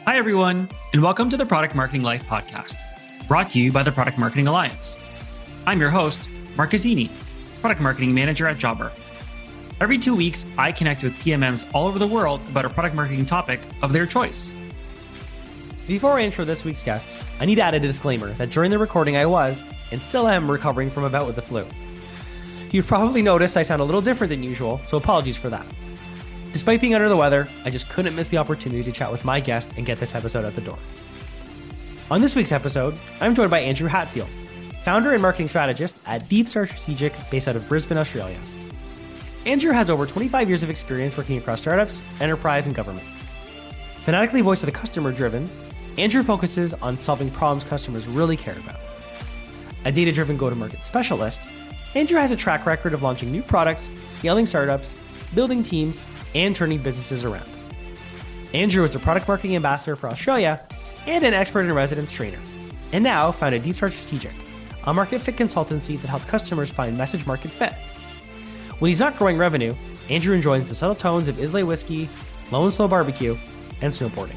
Hi, everyone, and welcome to the Product Marketing Life podcast, brought to you by the Product Marketing Alliance. I'm your host, Mark Gazzini, Product Marketing Manager at Jobber. Every 2 weeks, I connect with PMMs all over the world about a product marketing topic of their choice. Before I intro this week's guests, I need to add a disclaimer that during the recording I was, and still am, recovering from a bout with the flu. You've probably noticed I sound a little different than usual, so apologies for that. Despite being under the weather, I just couldn't miss the opportunity to chat with my guest and get this episode out the door. On this week's episode, I'm joined by Andrew Hatfield, founder and marketing strategist at Deepstar Strategic based out of Brisbane, Australia. Andrew has over 25 years of experience working across startups, enterprise, and government. Fanatically voice of the customer-driven, Andrew focuses on solving problems customers really care about. A data-driven go-to-market specialist, Andrew has a track record of launching new products, scaling startups, building teams, and turning businesses around. Andrew is a product marketing ambassador for Australia and an expert in residence trainer, and now founded Deepstar Strategic, a market fit consultancy that helps customers find message market fit. When he's not growing revenue, Andrew enjoys the subtle tones of Islay whiskey, low and slow barbecue, and snowboarding.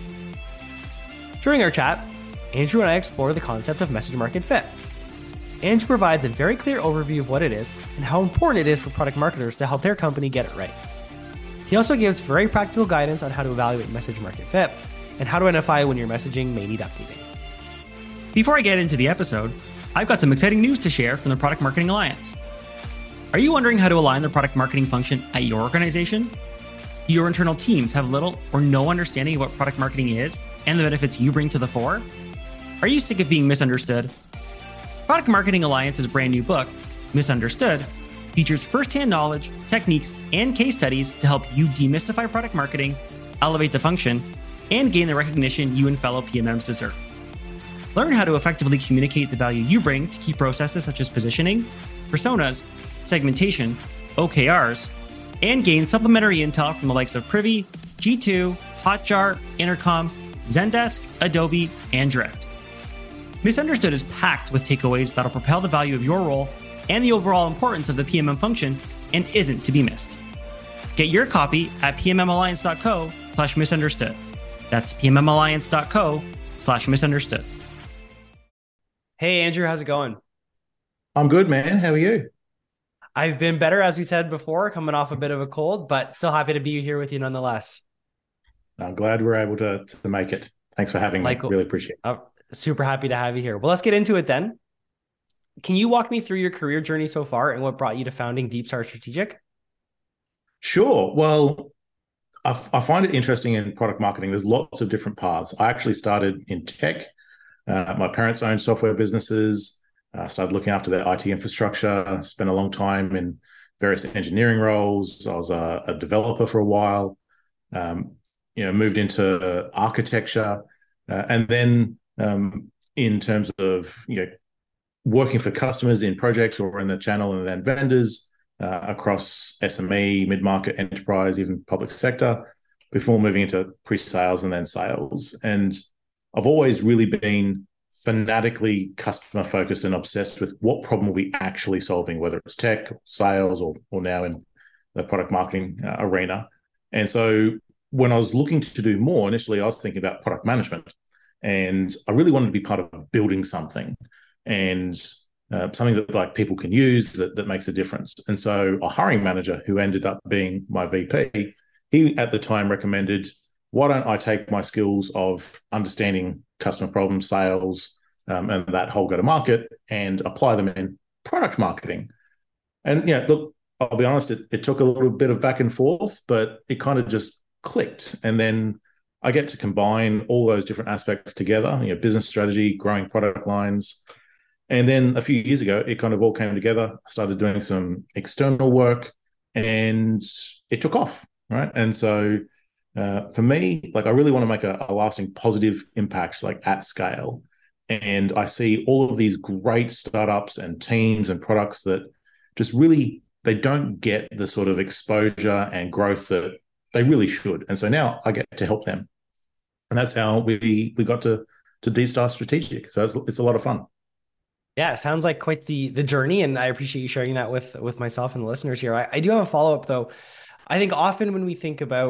During our chat, Andrew and I explore the concept of message market fit. Andrew provides a very clear overview of what it is and how important it is for product marketers to help their company get it right. He also gives very practical guidance on how to evaluate message market fit and how to identify when your messaging may need updating. Before I get into the episode, I've got some exciting news to share from the Product Marketing Alliance. Are you wondering how to align the product marketing function at your organization? Do your internal teams have little or no understanding of what product marketing is and the benefits you bring to the fore? Are you sick of being misunderstood? Product Marketing Alliance's brand new book, Misunderstood, features firsthand knowledge, techniques, and case studies to help you demystify product marketing, elevate the function, and gain the recognition you and fellow PMMs deserve. Learn how to effectively communicate the value you bring to key processes such as positioning, personas, segmentation, OKRs, and gain supplementary intel from the likes of Privy, G2, Hotjar, Intercom, Zendesk, Adobe, and Drift. Misunderstood is packed with takeaways that'll propel the value of your role and the overall importance of the PMM function and isn't to be missed. Get your copy at pmmalliance.co/misunderstood. That's pmmalliance.co/misunderstood. Hey, Andrew, how's it going? I'm good, man. How are you? I've been better, as we said before, coming off a bit of a cold, but still happy to be here with you nonetheless. I'm glad we're able to make it. Thanks for having me. Really appreciate it. Super happy to have you here. Well, let's get into it then. Can you walk me through your career journey so far and what brought you to founding Deepstar Strategic? Sure. Well, I find it interesting in product marketing. There's lots of different paths. I actually started in tech. My parents owned software businesses. I started looking after their IT infrastructure, spent a long time in various engineering roles. I was a developer for a while, moved into architecture. And then in terms of, working for customers in projects or in the channel and then vendors across SME, mid-market, enterprise, even public sector, before moving into pre-sales and then sales. And I've always really been fanatically customer-focused and obsessed with what problem are we actually solving, whether it's tech, sales, or now in the product marketing arena. And so when I was looking to do more, initially I was thinking about product management. And I really wanted to be part of building something and something that people can use that makes a difference. And so a hiring manager who ended up being my VP, he at the time recommended, why don't I take my skills of understanding customer problems, sales, and that whole go-to-market and apply them in product marketing. And look, I'll be honest, it took a little bit of back and forth, but it kind of just clicked. And then I get to combine all those different aspects together, business strategy, growing product lines. And then a few years ago, it kind of all came together. I started doing some external work and it took off, right? And so for me, I really want to make a lasting positive impact, at scale. And I see all of these great startups and teams and products that just really, they don't get the sort of exposure and growth that they really should. And so now I get to help them. And that's how we got to Deepstar Strategic. So it's a lot of fun. Yeah, it sounds like quite the journey, and I appreciate you sharing that with myself and the listeners here. I do have a follow-up, though. I think often when we think about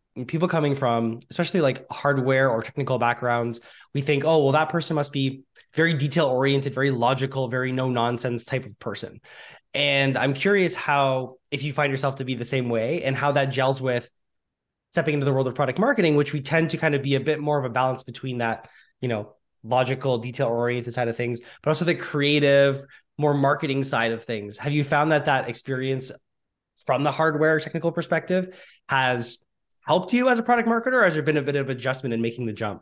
people coming from, especially like hardware or technical backgrounds, we think, oh, well, that person must be very detail oriented, very logical, very no nonsense type of person. And I'm curious how, if you find yourself to be the same way, and how that gels with stepping into the world of product marketing, which we tend to kind of be a bit more of a balance between that, logical, detail oriented side of things, but also the creative, more marketing side of things. Have you found that experience from the hardware technical perspective has helped you as a product marketer, or has there been a bit of adjustment in making the jump?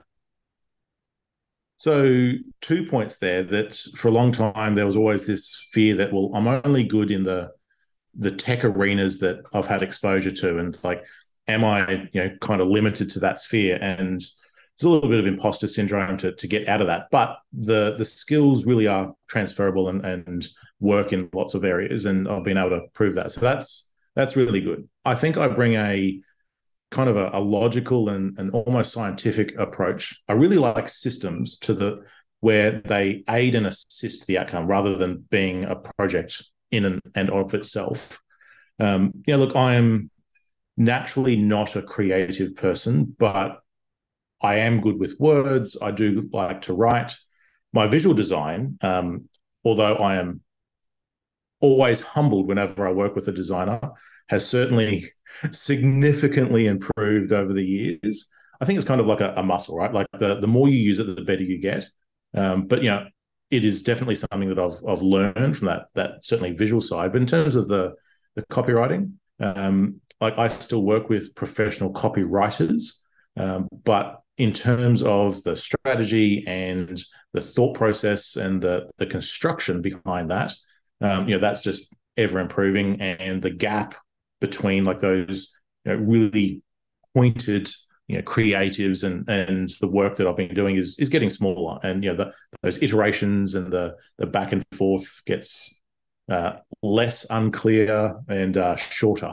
So 2 points there, that for a long time there was always this fear that, well, I'm only good in the tech arenas that I've had exposure to, and like, am I kind of limited to that sphere? And there's a little bit of imposter syndrome to get out of that, but the skills really are transferable and work in lots of areas, and I've been able to prove that. So that's really good. I think I bring a kind of a logical and almost scientific approach. I really like systems where they aid and assist the outcome rather than being a project in and of itself. Look, I am naturally not a creative person, but I am good with words. I do like to write. My visual design, although I am always humbled whenever I work with a designer, has certainly significantly improved over the years. I think it's kind of like a muscle, right? Like the more you use it, the better you get. But it is definitely something that I've learned from that certainly visual side. But in terms of the copywriting, like, I still work with professional copywriters, but in terms of the strategy and the thought process and the construction behind that, that's just ever improving, and the gap between like those really pointed creatives and the work that I've been doing is getting smaller, and those iterations and the back and forth gets less unclear and shorter.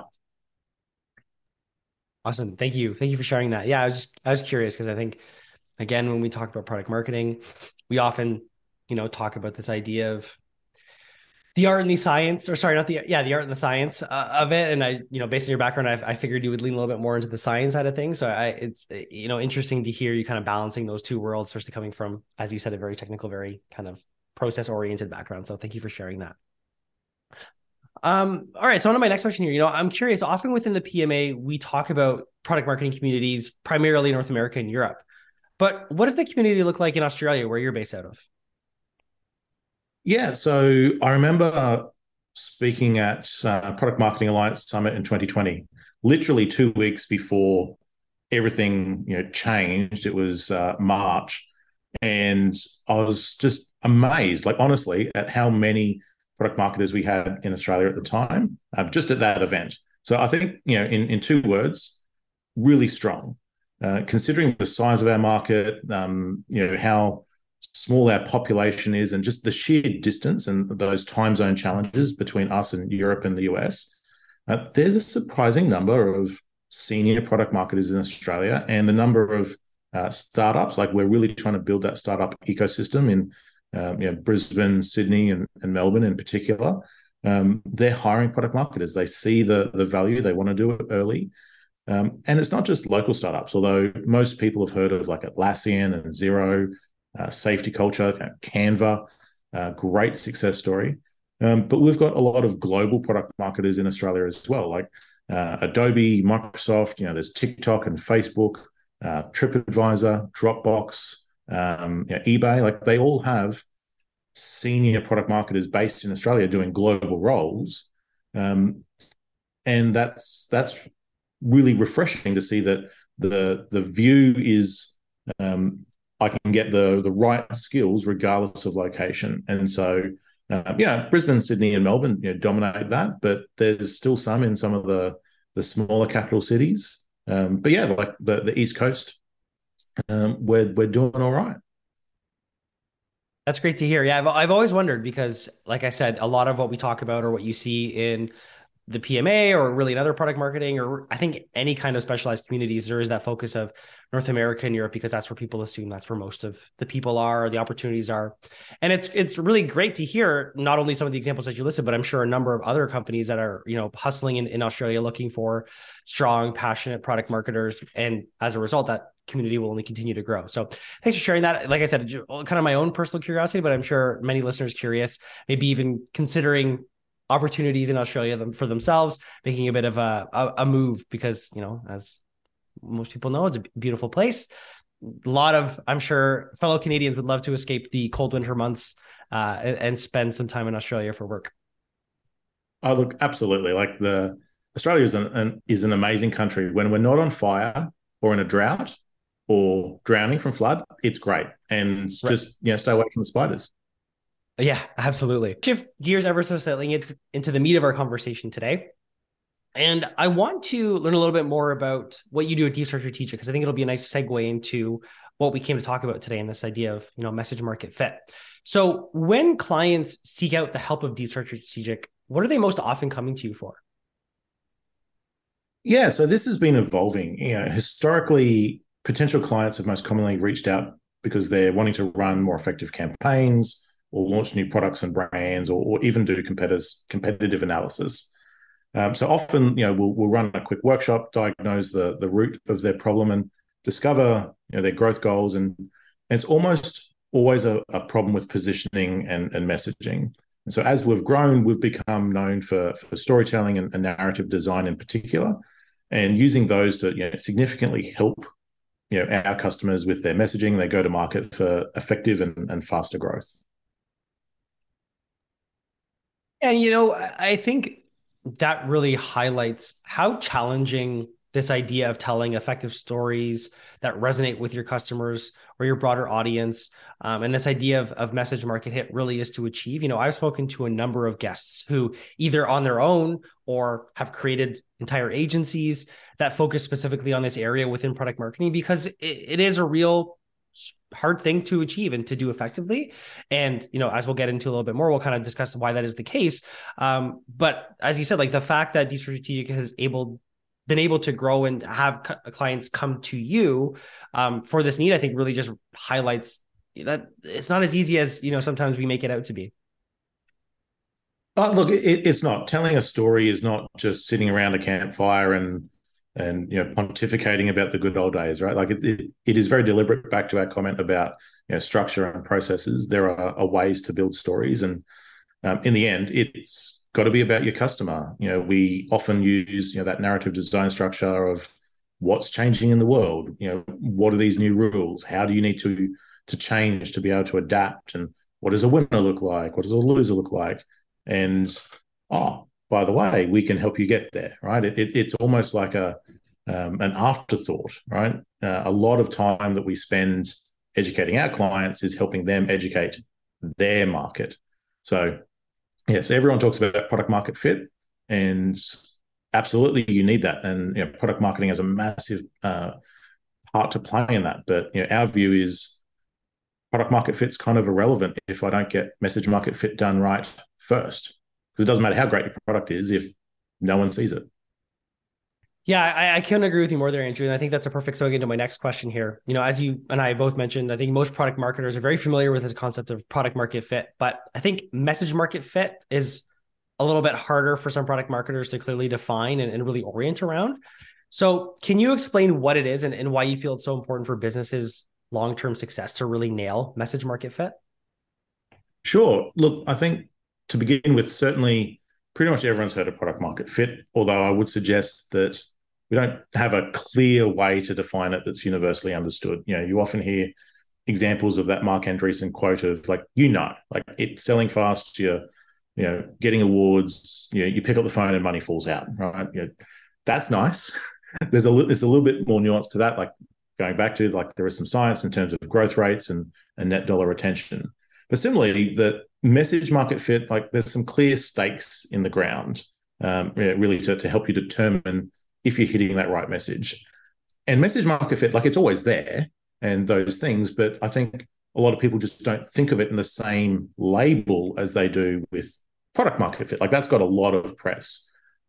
Awesome. Thank you for sharing that. Yeah, I was curious because I think, again, when we talk about product marketing, we often talk about this idea of the art and the science, or sorry, not the art and the science of it. And I, based on your background, I figured you would lean a little bit more into the science side of things. So it's interesting to hear you kind of balancing those two worlds, especially coming from, as you said, a very technical, very kind of process oriented background. So thank you for sharing that. All right. So on to my next question here. I'm curious, often within the PMA, we talk about product marketing communities, primarily North America and Europe. But what does the community look like in Australia, where you're based out of? Yeah, so I remember speaking at Product Marketing Alliance Summit in 2020, literally 2 weeks before everything changed. It was March, and I was just amazed, like, honestly, at how many product marketers we had in Australia at the time, just at that event. So I think, in 2 words, really strong. Considering the size of our market, how small our population is, and just the sheer distance and those time zone challenges between us and Europe and the US, there's a surprising number of senior product marketers in Australia, and the number of startups. Like, we're really trying to build that startup ecosystem in Brisbane, Sydney, and Melbourne in particular. They're hiring product marketers. They see the value. They want to do it early. And it's not just local startups, although most people have heard of like Atlassian and Xero, Safety Culture, Canva, great success story. But we've got a lot of global product marketers in Australia as well, like Adobe, Microsoft. There's TikTok and Facebook, TripAdvisor, Dropbox, eBay. Like, they all have senior product marketers based in Australia doing global roles, and that's really refreshing to see that the view is, I can get the right skills regardless of location. And so, Brisbane, Sydney, and Melbourne dominate that, but there's still some in some of the smaller capital cities. But yeah, like the East Coast, we're doing all right. That's great to hear. Yeah, I've always wondered, because, like I said, a lot of what we talk about, or what you see in the PMA or really in other product marketing, or I think any kind of specialized communities, there is that focus of North America and Europe, because that's where people assume that's where most of the people are, the opportunities are. And it's really great to hear not only some of the examples that you listed, but I'm sure a number of other companies that are, hustling in Australia, looking for strong, passionate product marketers. And as a result, that community will only continue to grow. So thanks for sharing that. Like I said, kind of my own personal curiosity, but I'm sure many listeners curious, maybe even considering opportunities in Australia for themselves, making a bit of a move, because, as most people know, it's a beautiful place. A lot of, I'm sure, fellow Canadians would love to escape the cold winter months and spend some time in Australia for work. Oh, look, absolutely. Like Australia is an amazing country. When we're not on fire or in a drought or drowning from flood, it's great. And just, stay away from the spiders. Yeah, absolutely. Shift gears ever so slightly into the meat of our conversation today. And I want to learn a little bit more about what you do at Deep Start Strategic, because I think it'll be a nice segue into what we came to talk about today, and this idea of, message market fit. So when clients seek out the help of Deep Start Strategic, what are they most often coming to you for? Yeah, so this has been evolving. Historically, potential clients have most commonly reached out because they're wanting to run more effective campaigns, or launch new products and brands, or even do competitive analysis. So often, we'll run a quick workshop, diagnose the root of their problem, and discover their growth goals. And it's almost always a problem with positioning and messaging. And so as we've grown, we've become known for storytelling and narrative design in particular, and using those to significantly help our customers with their messaging. They go to market for effective and faster growth. And, I think that really highlights how challenging this idea of telling effective stories that resonate with your customers or your broader audience, and this idea of message market hit really is to achieve. I've spoken to a number of guests who either on their own or have created entire agencies that focus specifically on this area within product marketing, because it is a real hard thing to achieve and to do effectively. And, as we'll get into a little bit more, we'll kind of discuss why that is the case. But as you said, like the fact that Deep Strategic has been able to grow and have clients come to you for this need, I think really just highlights that it's not as easy as, sometimes we make it out to be. Look, it's not. Telling a story is not just sitting around a campfire and pontificating about the good old days, right? Like it is very deliberate. Back to our comment about structure and processes, there are ways to build stories, and in the end, it's got to be about your customer. We often use that narrative design structure of what's changing in the world. What are these new rules? How do you need to change to be able to adapt? And what does a winner look like? What does a loser look like? And by the way, we can help you get there, right? It's almost like an afterthought, right? A lot of time that we spend educating our clients is helping them educate their market. So, yes, everyone talks about product market fit, and absolutely you need that. And product marketing has a massive part to play in that. But our view is product market fit's kind of irrelevant if I don't get message market fit done right first. Because it doesn't matter how great your product is if no one sees it. Yeah, I couldn't agree with you more there, Andrew. And I think that's a perfect segue into my next question here. As you and I both mentioned, I think most product marketers are very familiar with this concept of product market fit, but I think message market fit is a little bit harder for some product marketers to clearly define and really orient around. So can you explain what it is and why you feel it's so important for businesses' long-term success to really nail message market fit? Sure. Look, I think to begin with, certainly pretty much everyone's heard of product market fit, although I would suggest that we don't have a clear way to define it that's universally understood. You often hear examples of that Marc Andreessen quote of like it's selling fast, you're getting awards, you pick up the phone and money falls out, right? That's nice. There's a little bit more nuance to that, like going back to like there is some science in terms of growth rates and net dollar retention. But similarly, the message market fit, like there's some clear stakes in the ground, really to help you determine if you're hitting that right message. And message market fit, like it's always there and those things, but I think a lot of people just don't think of it in the same label as they do with product market fit. Like that's got a lot of press.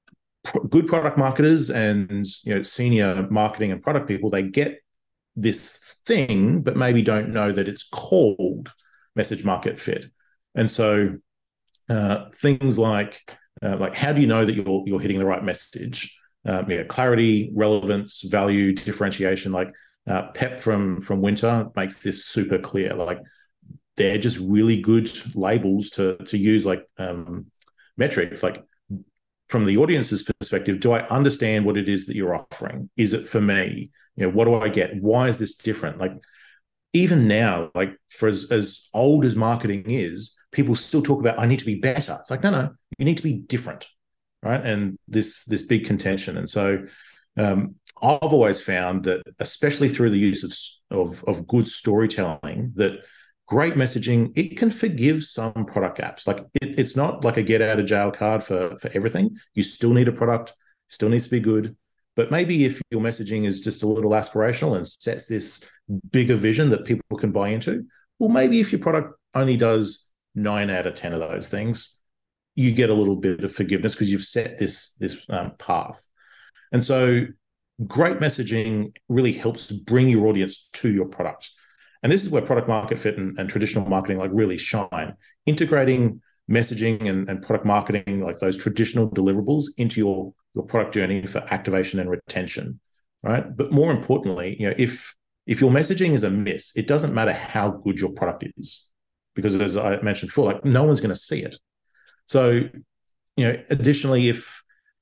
good product marketers and senior marketing and product people, they get this thing, but maybe don't know that it's called message market fit. And so things like how do you know that you're hitting the right message? Clarity, relevance, value, differentiation. Like Pep from Winter makes this super clear. Like they're just really good labels to use, like metrics. Like from the audience's perspective, do I understand what it is that you're offering? Is it for me? What do I get? Why is this different? Like even now, like for as old as marketing is, people still talk about, I need to be better. It's like, no, you need to be different, right? And this big contention. And so I've always found that, especially through the use of good storytelling, that great messaging, it can forgive some product gaps. Like it's not like a get out of jail card for everything. You still need a product, still needs to be good. But maybe if your messaging is just a little aspirational and sets this bigger vision that people can buy into, well, maybe if your product only does 9 out of 10 of those things, you get a little bit of forgiveness because you've set this path. And so great messaging really helps bring your audience to your product. And this is where product market fit and traditional marketing like really shine, integrating messaging and product marketing, like those traditional deliverables, into your product journey for activation and retention, right? But more importantly, if your messaging is a miss, it doesn't matter how good your product is, because as I mentioned before, like no one's going to see it. So, additionally, if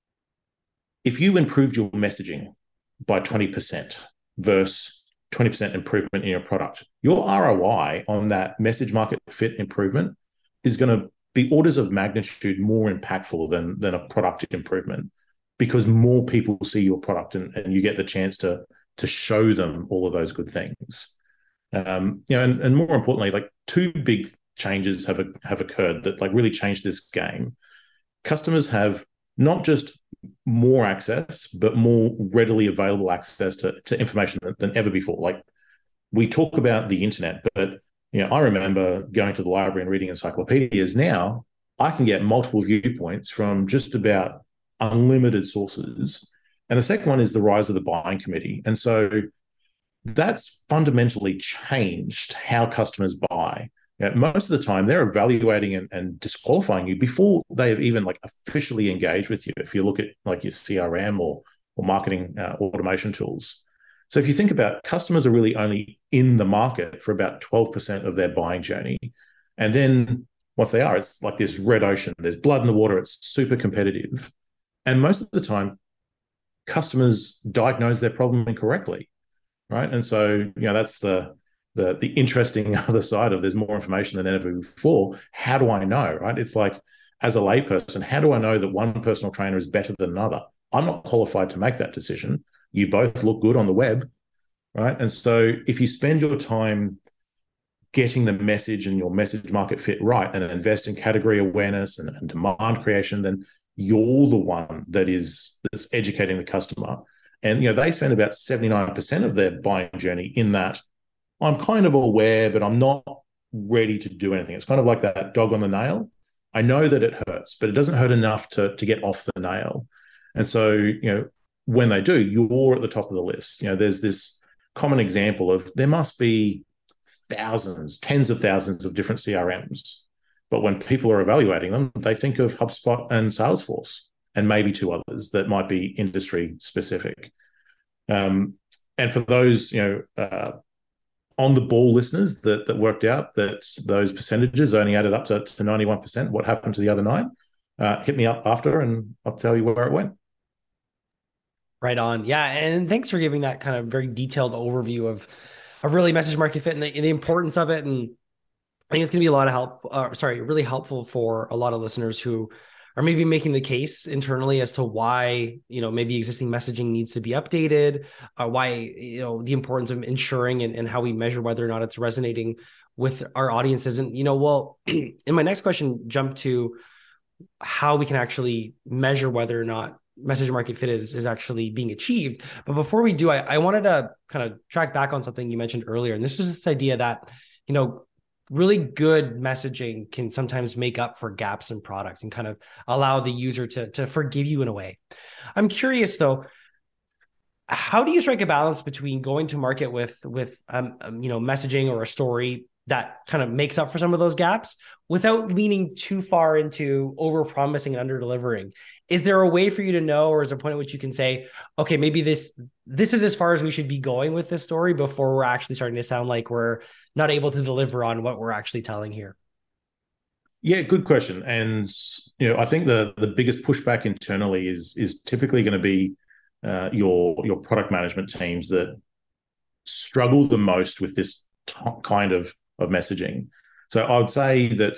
you improved your messaging by 20% versus 20% improvement in your product, your ROI on that message market fit improvement is going to be orders of magnitude more impactful than a product improvement, because more people see your product and you get the chance to show them all of those good things. And more importantly, like two big changes have occurred that like really changed this game. Customers have not just more access, but more readily available access to information than ever before. Like we talk about the internet, but I remember going to the library and reading encyclopedias. Now I can get multiple viewpoints from just about unlimited sources. And the second one is the rise of the buying committee. And so that's fundamentally changed how customers buy. Most of the time, they're evaluating and disqualifying you before they have even like officially engaged with you. If you look at like your CRM or marketing automation tools. So if you think about, customers are really only in the market for about 12% of their buying journey. And then once they are, it's like this red ocean. There's blood in the water. It's super competitive. And most of the time, customers diagnose their problem incorrectly, right? And so, that's the interesting other side of, there's more information than ever before. How do I know, right? It's like, as a layperson, how do I know that one personal trainer is better than another? I'm not qualified to make that decision. You both look good on the web, right? And so if you spend your time getting the message and your message market fit right and invest in category awareness and demand creation, then you're the one that's educating the customer. And, they spend about 79% of their buying journey in that, I'm kind of aware, but I'm not ready to do anything. It's kind of like that dog on the nail. I know that it hurts, but it doesn't hurt enough to get off the nail. And so, when they do, you're at the top of the list. There's this common example of, there must be thousands, tens of thousands of different CRMs. But when people are evaluating them, they think of HubSpot and Salesforce and maybe two others that might be industry specific. And for those, on the ball listeners that worked out that those percentages only added up to 91%, what happened to the other 9? Hit me up after and I'll tell you where it went. Right on. Yeah. And thanks for giving that kind of very detailed overview of really message market fit and the importance of it. And I think it's going to be a lot of really helpful for a lot of listeners who are maybe making the case internally as to why, maybe existing messaging needs to be updated, why, the importance of ensuring and how we measure whether or not it's resonating with our audiences. And, well, in my next question, jump to how we can actually measure whether or not message market fit is actually being achieved. But before we do, I wanted to kind of track back on something you mentioned earlier. And this was this idea that, really good messaging can sometimes make up for gaps in product and kind of allow the user to forgive you in a way. I'm curious though, how do you strike a balance between going to market with messaging or a story that kind of makes up for some of those gaps without leaning too far into over promising and under delivering? Is there a way for you to know, or is there a point at which you can say, okay, maybe this is as far as we should be going with this story before we're actually starting to sound like we're not able to deliver on what we're actually telling here? Yeah, good question. And I think the biggest pushback internally is typically going to be your product management teams that struggle the most with this kind of messaging. So I would say that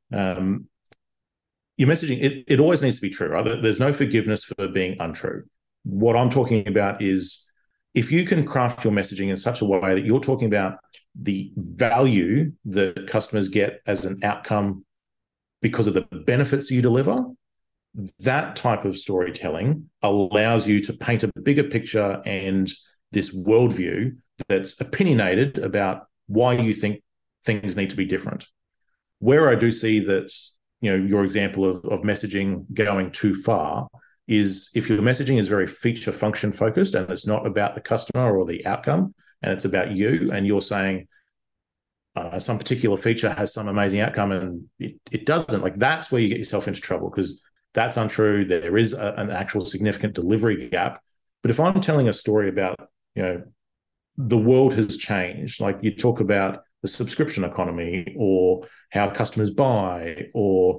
your messaging, it always needs to be true, right? There's no forgiveness for being untrue. What I'm talking about is if you can craft your messaging in such a way that you're talking about the value that customers get as an outcome because of the benefits you deliver, that type of storytelling allows you to paint a bigger picture and this worldview that's opinionated about why you think things need to be different. Where I do see that, your example of messaging going too far is if your messaging is very feature function focused and it's not about the customer or the outcome and it's about you, and you're saying some particular feature has some amazing outcome and it doesn't, like that's where you get yourself into trouble because that's untrue. There is an actual significant delivery gap. But if I'm telling a story about, the world has changed, like you talk about the subscription economy or how customers buy or,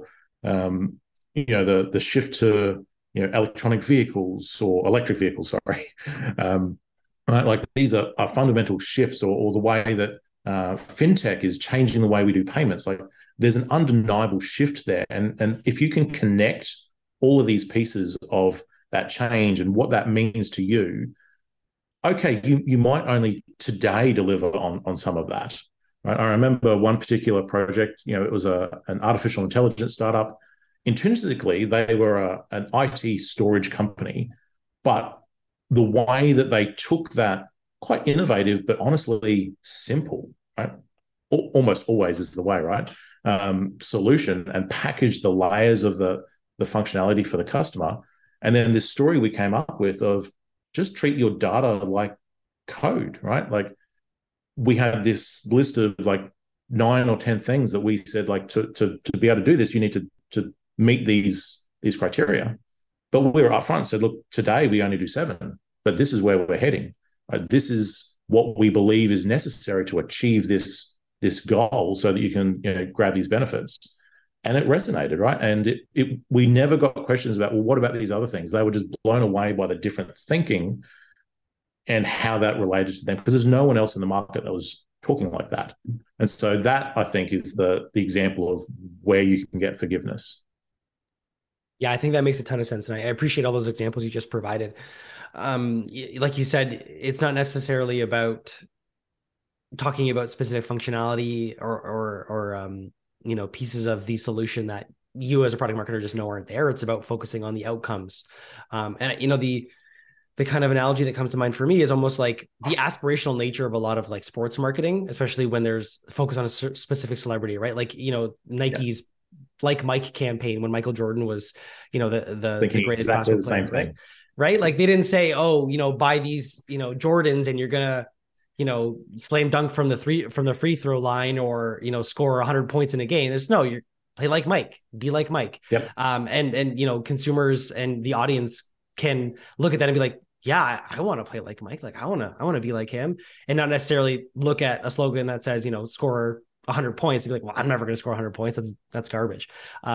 the shift to, electronic vehicles or electric vehicles, sorry. Right? Like these are fundamental shifts or the way that fintech is changing the way we do payments. Like there's an undeniable shift there. And if you can connect all of these pieces of that change and what that means to you, okay, you might only today deliver on some of that. Right? I remember one particular project, it was an artificial intelligence startup. Intrinsically, they were an IT storage company, but the way that they took that quite innovative, but honestly simple, right? Almost always is the way, right? Solution and packaged the layers of the functionality for the customer. And then this story we came up with of just treat your data like code, right? Like we had this list of like 9 or 10 things that we said, like to be able to do this, you need to meet these criteria. But we were upfront and said, look, today we only do 7, but this is where we're heading. Right? This is what we believe is necessary to achieve this goal so that you can grab these benefits. And it resonated, right? And we never got questions about, well, what about these other things? They were just blown away by the different thinking and how that related to them, because there's no one else in the market that was talking like that. And so that, I think, is the example of where you can get forgiveness. Yeah, I think that makes a ton of sense. And I appreciate all those examples you just provided. Like you said, it's not necessarily about talking about specific functionality or pieces of the solution that you as a product marketer just know aren't there. It's about focusing on the outcomes. The kind of analogy that comes to mind for me is almost like the aspirational nature of a lot of like sports marketing, especially when there's focus on a specific celebrity, right? Like, Nike's Like Mike campaign when Michael Jordan was, the greatest exactly the player, same thing. Right? Like they didn't say, buy these, Jordans and you're going to, slam dunk from the free throw line or, score 100 points in a game. It's no, you're play like Mike, be like Mike. Yep. And consumers and the audience can look at that and be like, yeah, I want to play like Mike. Like I want to be like him, and not necessarily look at a slogan that says, score 100 points and be like, well, I'm never going to score 100 points. That's garbage.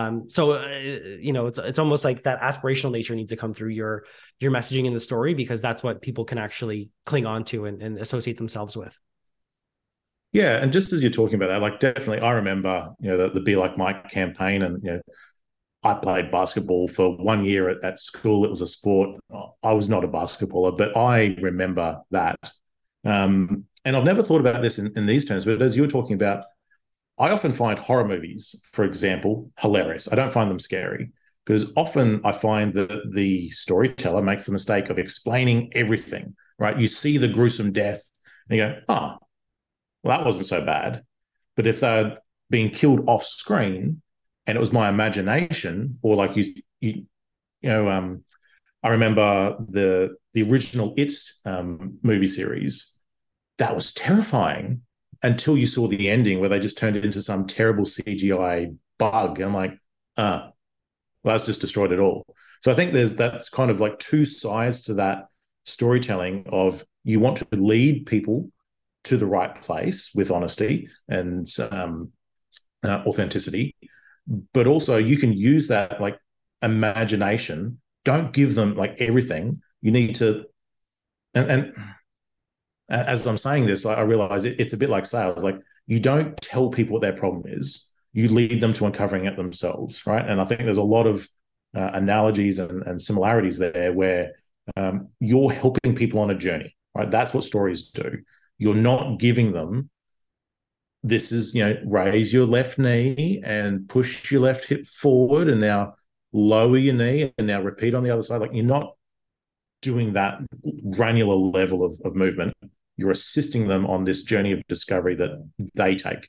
It's almost like that aspirational nature needs to come through your messaging in the story, because that's what people can actually cling on to and associate themselves with. Yeah. And just as you're talking about that, like definitely I remember, the Be Like Mike campaign, and, I played basketball for 1 year at school. It was a sport. I was not a basketballer, but I remember that. And I've never thought about this in these terms, but as you were talking about, I often find horror movies, for example, hilarious. I don't find them scary, because often I find that the storyteller makes the mistake of explaining everything, right? You see the gruesome death and you go, oh, well, that wasn't so bad. But if they're being killed off screen, and it was my imagination, or like you know, I remember the original It movie series. That was terrifying until you saw the ending where they just turned it into some terrible CGI bug. And I'm like, well, that's just destroyed it all. So I think that's kind of like two sides to that storytelling of you want to lead people to the right place with honesty and authenticity, but also you can use that like imagination. Don't give them like everything. You need to, and as I'm saying this, I realize it's a bit like sales. Like you don't tell people what their problem is. You lead them to uncovering it themselves, right? And I think there's a lot of analogies and similarities there where you're helping people on a journey, right? That's what stories do. You're not giving them, this is, raise your left knee and push your left hip forward and now lower your knee and now repeat on the other side. Like you're not doing that granular level of movement. You're assisting them on this journey of discovery that they take.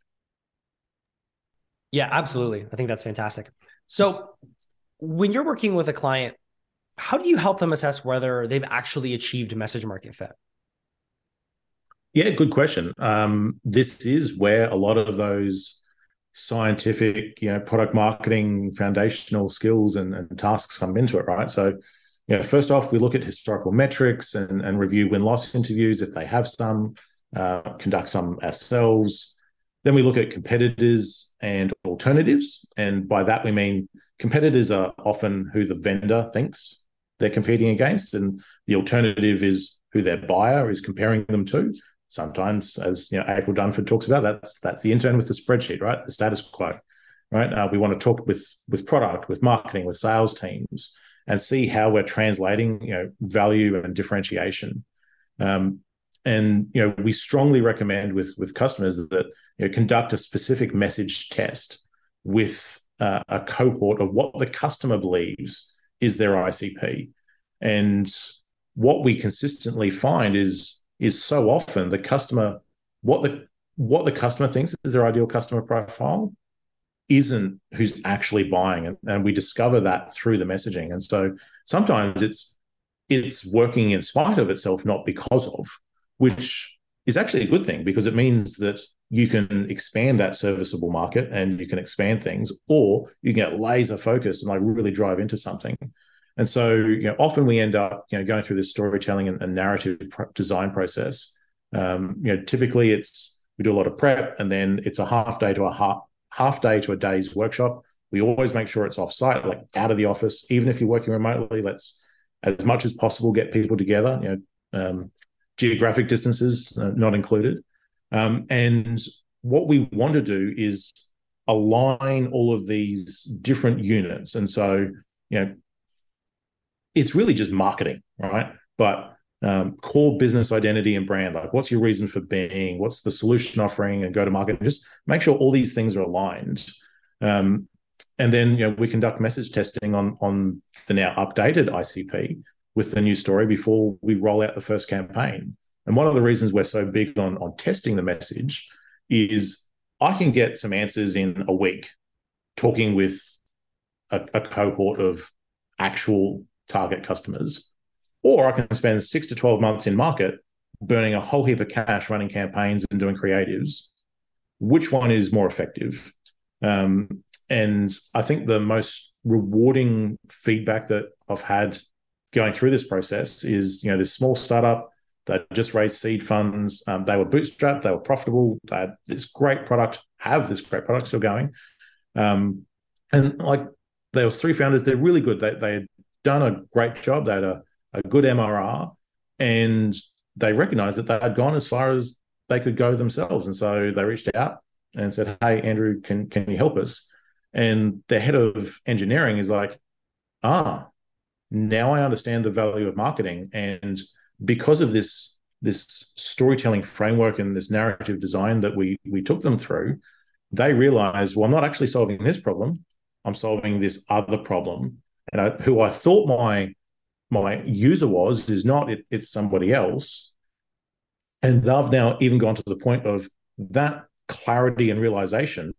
Yeah, absolutely. I think that's fantastic. So when you're working with a client, how do you help them assess whether they've actually achieved message market fit? Yeah, good question. This is where a lot of those scientific, product marketing foundational skills and tasks come into it, right? So, first off, we look at historical metrics and review win-loss interviews if they have some, conduct some ourselves. Then we look at competitors and alternatives. And by that, we mean competitors are often who the vendor thinks they're competing against. And the alternative is who their buyer is comparing them to. Sometimes, as April Dunford talks about, that's the intern with the spreadsheet, right? The status quo, right? We want to talk with product, with marketing, with sales teams, and see how we're translating, value and differentiation. And we strongly recommend with customers that conduct a specific message test with a cohort of what the customer believes is their ICP. And what we consistently find is so often the customer, what the customer thinks is their ideal customer profile isn't who's actually buying, and we discover that through the messaging. And so sometimes it's working in spite of itself, not because of, which is actually a good thing because it means that you can expand that serviceable market and you can expand things, or you can get laser focused and like really drive into something. And so, often we end up, going through this storytelling and narrative design process. Typically we do a lot of prep, and then it's a half day to a day's workshop. We always make sure it's off-site, like out of the office. Even if you're working remotely, let's, as much as possible, get people together. Geographic distances not included. And what we want to do is align all of these different units. And so, it's really just marketing, right? But core business identity and brand, like what's your reason for being, what's the solution offering and go to market, just make sure all these things are aligned. And then, we conduct message testing on the now updated ICP with the new story before we roll out the first campaign. And one of the reasons we're so big on testing the message is I can get some answers in a week talking with a cohort of actual target customers, or I can spend 6 to 12 months in market burning a whole heap of cash running campaigns and doing creatives. Which one is more effective? And I think the most rewarding feedback that I've had going through this process is, this small startup that just raised seed funds. They were bootstrapped, they were profitable, they had this great product, still going. And like there was 3 founders, they're really good. They had done a great job. They had a good MRR, and they recognized that they had gone as far as they could go themselves. And so they reached out and said, "Hey, Andrew, can you help us?" And the head of engineering is like, now I understand the value of marketing. And because of this storytelling framework and this narrative design that we took them through, they realized, well, I'm not actually solving this problem. I'm solving this other problem. And who I thought my user is not, it's somebody else. And they've now even gone to the point of that clarity and realization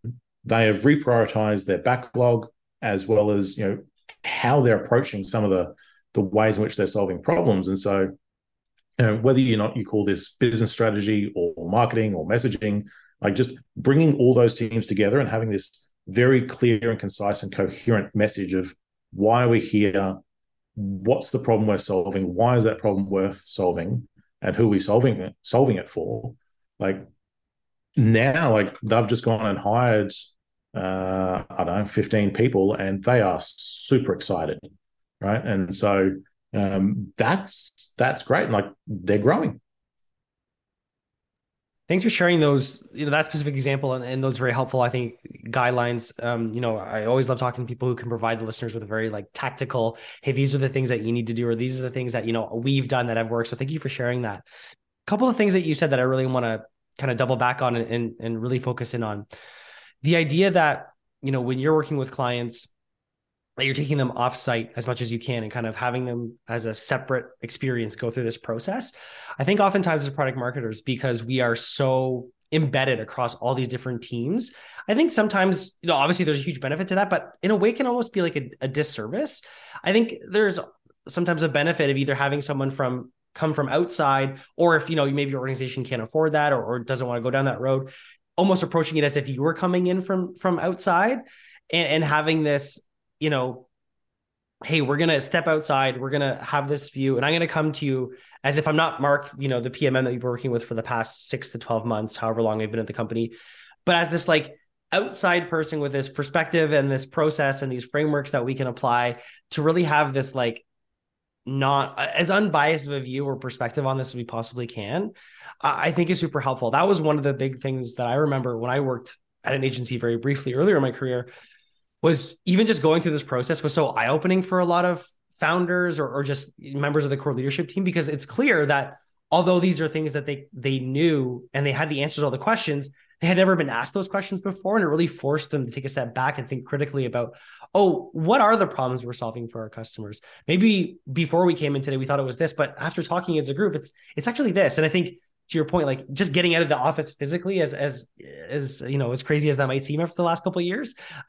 they have reprioritized their backlog, as well as how they're approaching some of the ways in which they're solving problems. And so, whether you call this business strategy or marketing or messaging, like just bringing all those teams together and having this very clear and concise and coherent message of why we're here, what's the problem we're solving, why is that problem worth solving, and who are we solving it for. Like now, like they've just gone and hired I don't know, 15 people, and they are super excited, right? And so that's great. And like they're growing. Thanks for sharing those, that specific example and those very helpful, I think, guidelines. I always love talking to people who can provide the listeners with a very like tactical, hey, these are the things that you need to do, or these are the things that, we've done that have worked. So thank you for sharing that. A couple of things that you said that I really want to kind of double back on and really focus in on. The idea that, when you're working with clients, that you're taking them offsite as much as you can and kind of having them as a separate experience go through this process. I think oftentimes as product marketers, because we are so embedded across all these different teams, I think sometimes, obviously there's a huge benefit to that, but in a way it can almost be like a disservice. I think there's sometimes a benefit of either having someone come from outside, or if, maybe your organization can't afford that or doesn't want to go down that road, almost approaching it as if you were coming in from outside and having this, hey, we're going to step outside. We're going to have this view, and I'm going to come to you as if I'm not Mark, the PMM that you've been working with for the past 6 to 12 months, however long I've been at the company, but as this like outside person with this perspective and this process and these frameworks that we can apply to really have this like not as unbiased of a view or perspective on this as we possibly can, I think is super helpful. That was one of the big things that I remember when I worked at an agency very briefly earlier in my career, was even just going through this process was so eye-opening for a lot of founders or just members of the core leadership team, because it's clear that although these are things that they knew and they had the answers to all the questions, they had never been asked those questions before. And it really forced them to take a step back and think critically about, what are the problems we're solving for our customers? Maybe before we came in today, we thought it was this, but after talking as a group, it's actually this. And I think to your point, like just getting out of the office physically as crazy as that might seem after the last couple of years,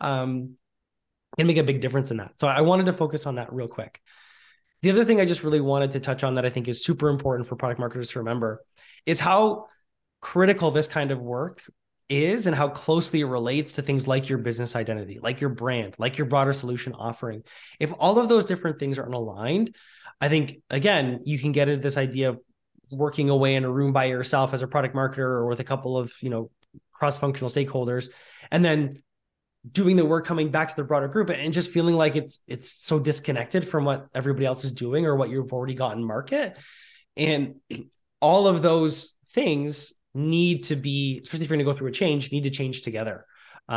can make a big difference in that. So I wanted to focus on that real quick. The other thing I just really wanted to touch on that I think is super important for product marketers to remember is how critical this kind of work is and how closely it relates to things like your business identity, like your brand, like your broader solution offering. If all of those different things aren't aligned, I think, again, you can get into this idea of working away in a room by yourself as a product marketer or with a couple of, cross-functional stakeholders, and then doing the work coming back to the broader group and just feeling like it's so disconnected from what everybody else is doing or what you've already got in market. And all of those things need to be, especially if you're going to go through a change, need to change together.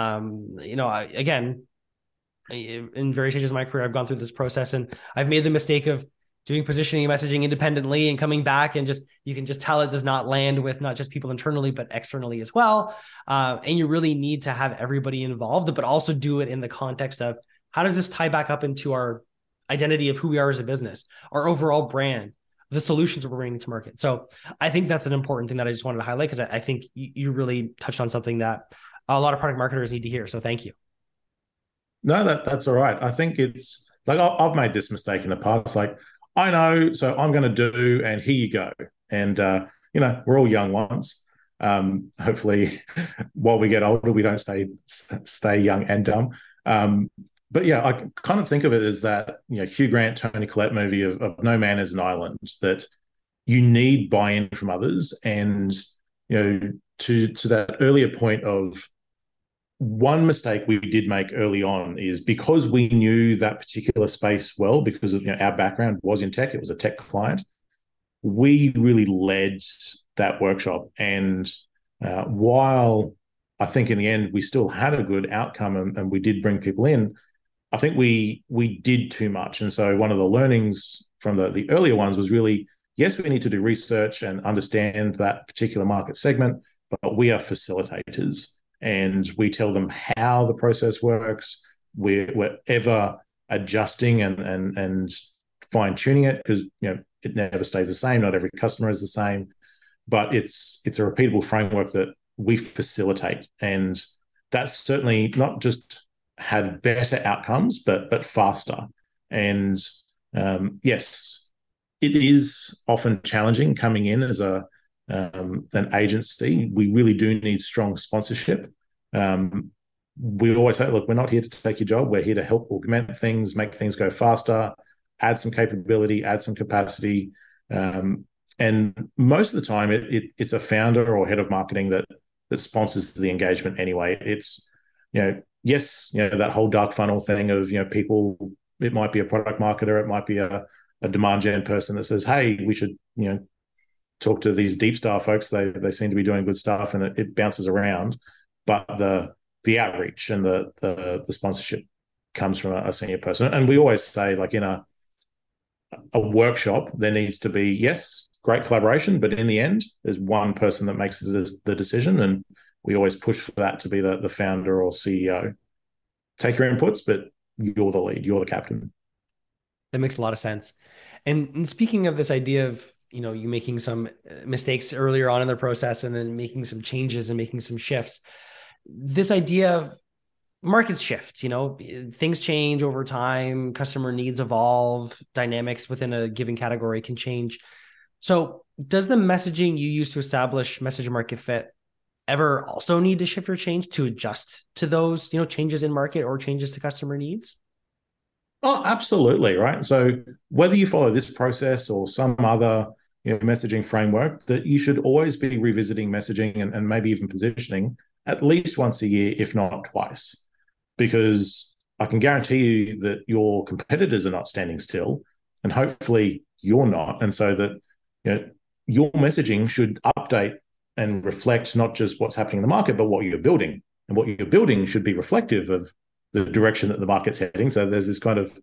Again, in various stages of my career, I've gone through this process and I've made the mistake of doing positioning and messaging independently and coming back and you can just tell it does not land with not just people internally, but externally as well. And you really need to have everybody involved, but also do it in the context of how does this tie back up into our identity of who we are as a business, our overall brand, the solutions we're bringing to market. So I think that's an important thing that I just wanted to highlight, because I think you really touched on something that a lot of product marketers need to hear. So thank you. No, that's all right. I think it's like I've made this mistake in the past. Like, I know, so I'm going to do, and here you go. And, we're all young ones. Hopefully, while we get older, we don't stay young and dumb. But yeah, I kind of think of it as that, Hugh Grant, Tony Collette movie of No Man is an Island, that you need buy-in from others. And, to that earlier point of, one mistake we did make early on is because we knew that particular space well, because of our background was in tech, it was a tech client, we really led that workshop. And while I think in the end we still had a good outcome and we did bring people in, I think we did too much. And so one of the learnings from the earlier ones was really, yes, we need to do research and understand that particular market segment, but we are facilitators. And we tell them how the process works. We're ever adjusting and fine tuning it, because it never stays the same. Not every customer is the same, but it's a repeatable framework that we facilitate. And that's certainly not just had better outcomes, but faster. And yes, it is often challenging coming in as an agency. We really do need strong sponsorship. We always say, look, we're not here to take your job. We're here to help augment things, make things go faster, add some capability, add some capacity. And most of the time, it's a founder or head of marketing that sponsors the engagement anyway. It's, yes, that whole dark funnel thing of, people, it might be a product marketer, it might be a demand gen person that says, hey, we should, talk to these DeepStar folks. They seem to be doing good stuff, and it bounces around. But the outreach and the sponsorship comes from a senior person. And we always say, like, in a workshop, there needs to be, yes, great collaboration, but in the end, there's one person that makes the decision, and we always push for that to be the founder or CEO. Take your inputs, but you're the lead, you're the captain. That makes a lot of sense. And speaking of this idea of, you making some mistakes earlier on in the process and then making some changes and making some shifts, this idea of markets shift, things change over time, customer needs evolve, dynamics within a given category can change. So does the messaging you use to establish message market fit ever also need to shift or change to adjust to those, changes in market or changes to customer needs? Oh, absolutely. Right. So whether you follow this process or some other messaging framework, that you should always be revisiting messaging and maybe even positioning at least once a year, if not twice, because I can guarantee you that your competitors are not standing still, and hopefully you're not. And so that your messaging should update and reflect not just what's happening in the market, but what you're building. And what you're building should be reflective of the direction that the market's heading. So there's this kind of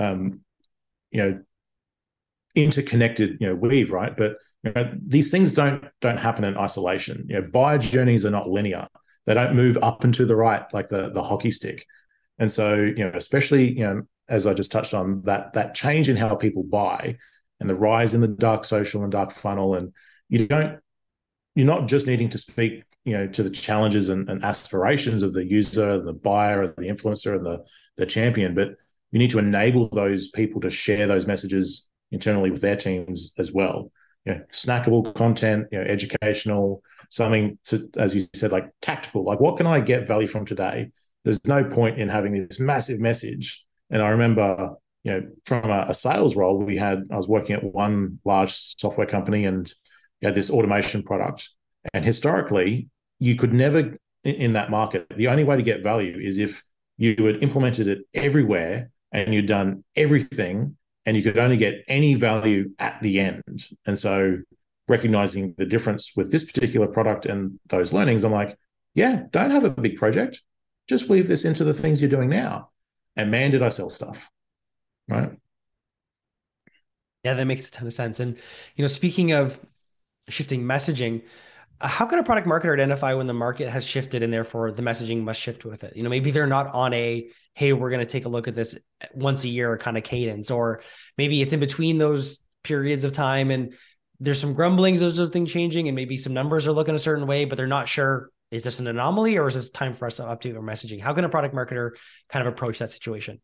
interconnected weave, right? But these things don't happen in isolation. Buyer journeys are not linear. They don't move up and to the right like the hockey stick. And so especially as I just touched on, that change in how people buy and the rise in the dark social and dark funnel, and you're not just needing to speak to the challenges and aspirations of the user, the buyer, the influencer, and the champion, but you need to enable those people to share those messages internally with their teams as well. Snackable content, educational, something to, as you said, like tactical, like what can I get value from today? There's no point in having this massive message. And I remember, from a sales role, I was working at one large software company, and you had this automation product. And historically, you could never, in that market, the only way to get value is if you had implemented it everywhere and you'd done everything, and you could only get any value at the end. And so recognizing the difference with this particular product and those learnings, I'm like, yeah, don't have a big project. Just weave this into the things you're doing now. And man, did I sell stuff, right? Yeah, that makes a ton of sense. And, speaking of shifting messaging, how can a product marketer identify when the market has shifted and therefore the messaging must shift with it? Maybe they're not on a, hey, we're going to take a look at this once a year kind of cadence, or maybe it's in between those periods of time and there's some grumblings, those are things changing, and maybe some numbers are looking a certain way, but they're not sure, is this an anomaly or is this time for us to update our messaging? How can a product marketer kind of approach that situation?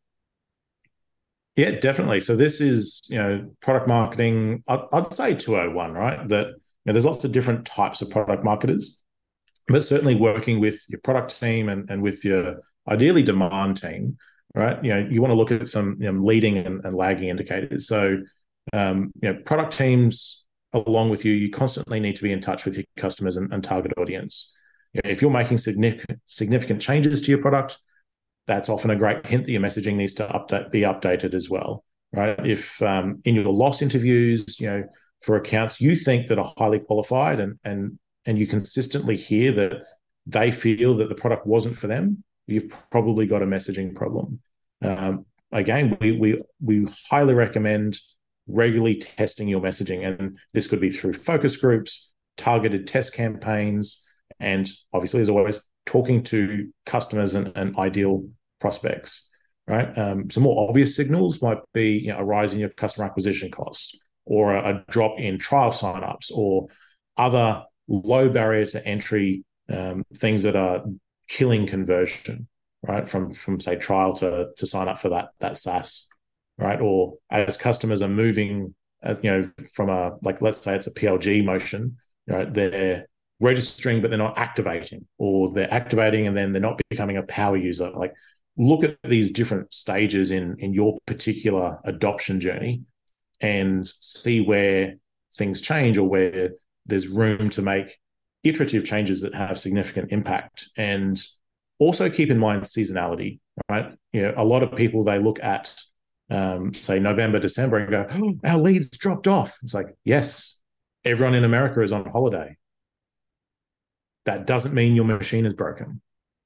Yeah, definitely. So this is, product marketing, I'd say 201, right? That there's lots of different types of product marketers, but certainly working with your product team and with your ideally demand team, right? You want to look at some leading and lagging indicators. So, product teams along with you constantly need to be in touch with your customers and target audience. If you're making significant changes to your product, that's often a great hint that your messaging needs to be updated as well, right? If in your loss interviews, for accounts you think that are highly qualified and you consistently hear that they feel that the product wasn't for them, you've probably got a messaging problem. Again, we highly recommend regularly testing your messaging, and this could be through focus groups, targeted test campaigns, and obviously, as always, talking to customers and ideal prospects, right? Some more obvious signals might be a rise in your customer acquisition costs, or a drop in trial signups, or other low barrier to entry things that are killing conversion, right? From say trial to sign up for that SaaS, right? Or as customers are moving, from a, like, let's say it's a PLG motion, right? They're registering, but they're not activating, or they're activating and then they're not becoming a power user. Like, look at these different stages in your particular adoption journey and see where things change or where there's room to make iterative changes that have significant impact. And also keep in mind seasonality, right? A lot of people, they look at, say, November, December and go, oh, our leads dropped off. It's like, yes, everyone in America is on holiday. That doesn't mean your machine is broken.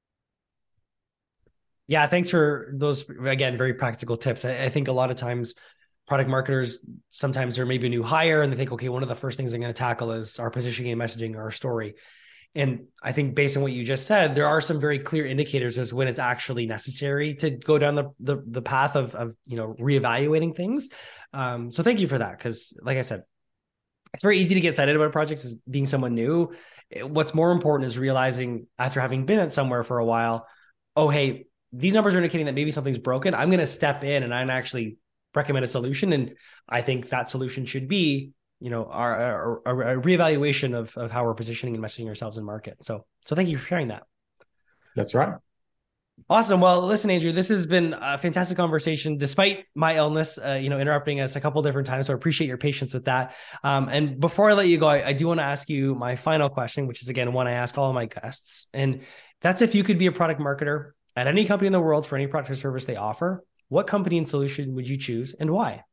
Yeah, thanks for those, again, very practical tips. I think a lot of times product marketers, sometimes they're maybe a new hire and they think, okay, one of the first things I'm going to tackle is our positioning and messaging, our story. And I think based on what you just said, there are some very clear indicators as when it's actually necessary to go down the path of reevaluating things. So thank you for that. Because like I said, it's very easy to get excited about projects as being someone new. What's more important is realizing after having been at somewhere for a while, oh, hey, these numbers are indicating that maybe something's broken. I'm going to step in and I'm actually recommend a solution. And I think that solution should be, our reevaluation of how we're positioning and messaging ourselves in market. So thank you for sharing that. That's right. Awesome. Well, listen, Andrew, this has been a fantastic conversation, despite my illness, interrupting us a couple of different times. So I appreciate your patience with that. And before I let you go, I do want to ask you my final question, which is, again, one I ask all of my guests. And that's, if you could be a product marketer at any company in the world for any product or service they offer, what company and solution would you choose and why?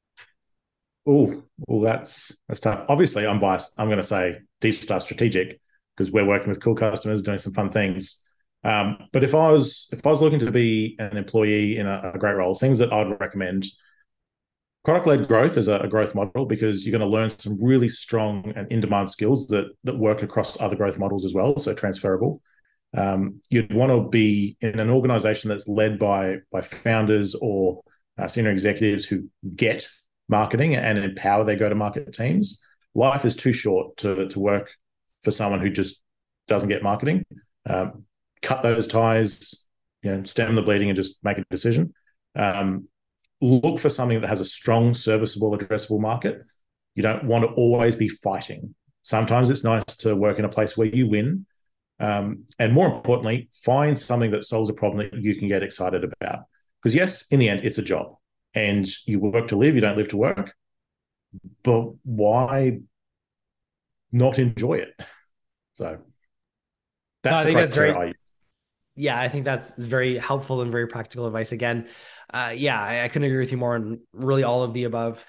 Oh, well, that's tough. Obviously, I'm biased. I'm going to say DeepStar Strategic, because we're working with cool customers doing some fun things. But if I was looking to be an employee in a great role, things that I'd recommend: product-led growth is a growth model, because you're going to learn some really strong and in-demand skills that work across other growth models as well, so transferable. You'd want to be in an organization that's led by founders or senior executives who get marketing and empower their go-to-market teams. Life is too short to work for someone who just doesn't get marketing. Cut those ties, stem the bleeding and just make a decision. Look for something that has a strong, serviceable, addressable market. You don't want to always be fighting. Sometimes it's nice to work in a place where you win. And more importantly, find something that solves a problem that you can get excited about. Because yes, in the end, it's a job. And you work to live, you don't live to work. But why not enjoy it? So that's I think that's very... Yeah, I think that's very helpful and very practical advice. Again, I couldn't agree with you more on really all of the above.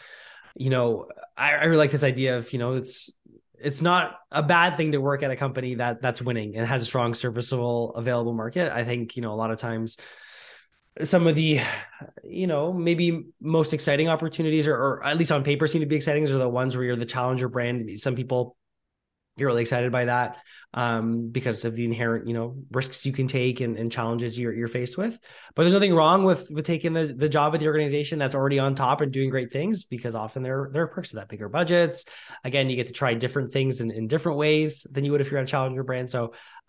I really like this idea of, it's not a bad thing to work at a company that's winning and has a strong, serviceable, available market. I think, a lot of times some of the, maybe most exciting opportunities, or at least on paper seem to be exciting, are the ones where you're the challenger brand. Some people, you're really excited by that because of the inherent, risks you can take and challenges you're faced with. But there's nothing wrong with taking the job at the organization that's already on top and doing great things, because often there are perks to that: bigger budgets. Again, you get to try different things in different ways than you would if you're at a challenger brand. So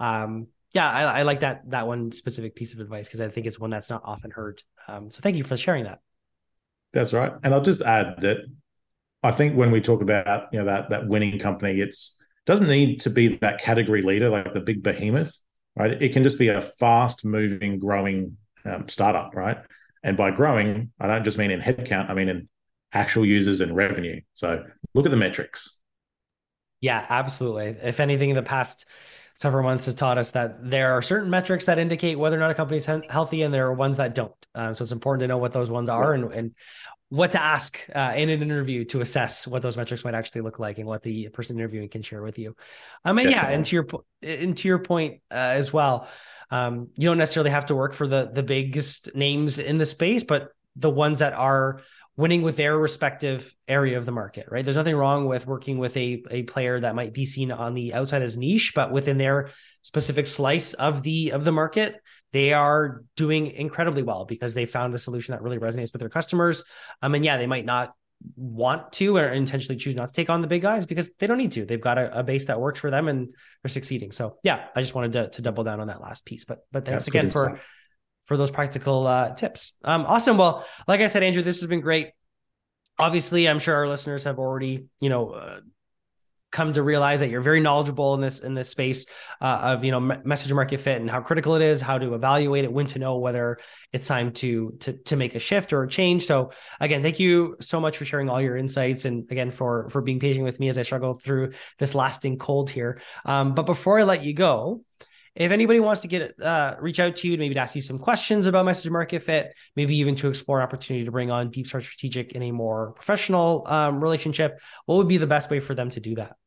I like that one specific piece of advice, because I think it's one that's not often heard. So thank you for sharing that. That's right. And I'll just add that I think when we talk about, that winning company, it's doesn't need to be that category leader, like the big behemoth, right? It can just be a fast moving, growing startup, right? And by growing, I don't just mean in headcount, I mean in actual users and revenue. So look at the metrics. Yeah, absolutely. If anything, the past several months has taught us that there are certain metrics that indicate whether or not a company is healthy, and there are ones that don't. So it's important to know what those ones are and what to ask in an interview to assess what those metrics might actually look like and what the person interviewing can share with you. And to your point as well, you don't necessarily have to work for the biggest names in the space, but the ones that are winning with their respective area of the market, right? There's nothing wrong with working with a player that might be seen on the outside as niche, but within their specific slice of the market, they are doing incredibly well because they found a solution that really resonates with their customers. They might not want to or intentionally choose not to take on the big guys because they don't need to. They've got a base that works for them and they're succeeding. So yeah, I just wanted to double down on that last piece. But thanks again for those practical tips. Awesome. Well, like I said, Andrew, this has been great. Obviously, I'm sure our listeners have already, come to realize that you're very knowledgeable in this space of message market fit and how critical it is, how to evaluate it, when to know whether it's time to make a shift or a change. So again, thank you so much for sharing all your insights, and again for being patient with me as I struggle through this lasting cold here. But before I let you go, if anybody wants to reach out to you, maybe to ask you some questions about message market fit, maybe even to explore an opportunity to bring on Deep Start Strategic in a more professional relationship, what would be the best way for them to do that?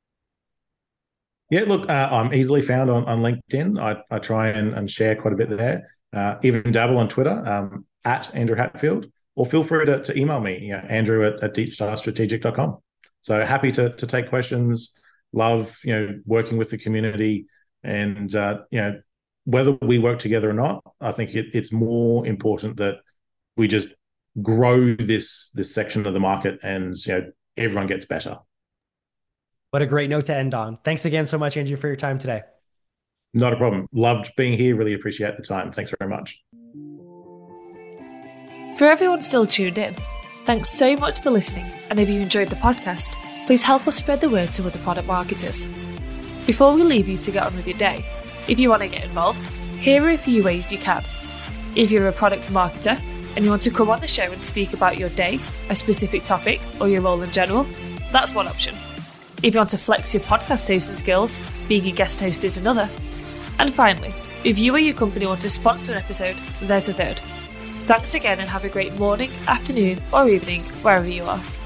Yeah, look, I'm easily found on LinkedIn. I try and share quite a bit there. Even dabble on Twitter at Andrew Hatfield, or feel free to email me, Andrew at deepstartstrategic.com. So happy to take questions. Love working with the community. And, whether we work together or not, I think it's more important that we just grow this section of the market and, everyone gets better. What a great note to end on. Thanks again so much, Andrew, for your time today. Not a problem. Loved being here. Really appreciate the time. Thanks very much. For everyone still tuned in, thanks so much for listening. And if you enjoyed the podcast, please help us spread the word to other product marketers. Before we leave you to get on with your day, if you want to get involved, here are a few ways you can. If you're a product marketer and you want to come on the show and speak about your day, a specific topic, or your role in general, that's one option. If you want to flex your podcast hosting skills, being a guest host is another. And finally, if you or your company want to sponsor an episode, there's a third. Thanks again and have a great morning, afternoon, or evening, wherever you are.